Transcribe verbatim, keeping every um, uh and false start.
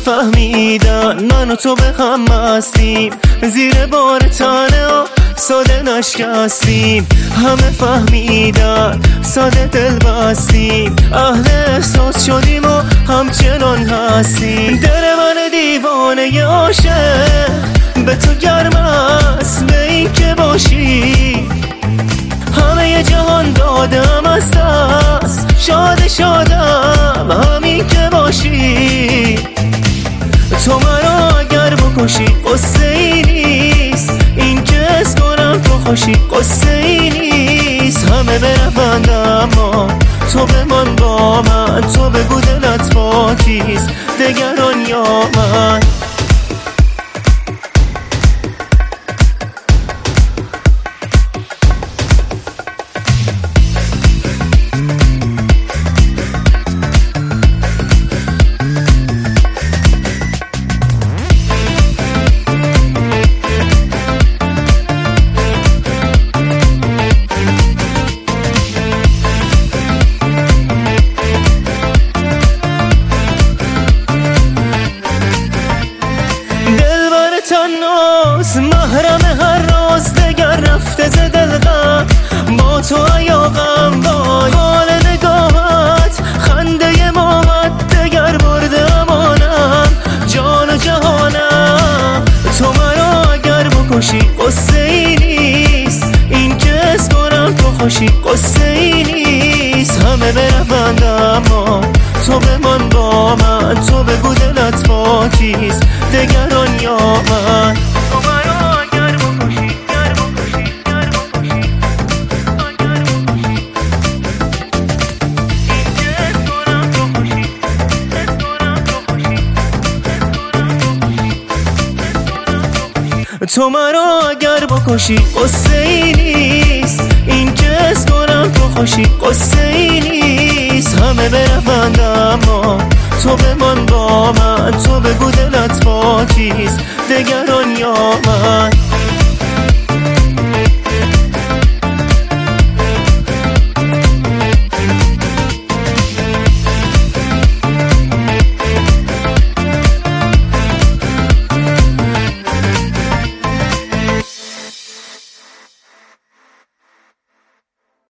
فهمیدن من و تو به هم هستیم، زیر بار تنه ها ساده نشکستیم. همه فهمیدن ساده دل بستیم، اهل احساس شدیم و همچنان هستیم. دل من دیوانه عاشق به تو گرم است، به این که باشی همه جهان دادم از دست. شاد شادم همین که باشی، تو مرا اگر بکشی قصه ای نیست، این که حس کنم تو خوشی قصه ای نیست. همه برفند اما تو بمان با من، تو بگو دلت با کیست، دگران یا من. تناس محرم هر راز دگر رفته ز دلغم، با تو ایاغم وای حال نگاهت خنده مامت دگر برده امانم جان و جهانم. تو مرا اگر بکشی قصه ای نیست، این که حس کنم تو خوشی قصه ای نیست. همه برفند اما تو بمان با من، تو بگو دلت با کیست، دگران یا من. تو مرا اگر بکشی گر بکشی گر بکشی اگر بکشی، این که حس کنم تو خوشی حس کنم تو خوشی تو مرا اگر بکشی قصه ای نیست، این که حس کنم تو خوشی قصه ای نیست. همه برفند اما تو بمان با من، تو بگو دلت با کیست، دگران یا من.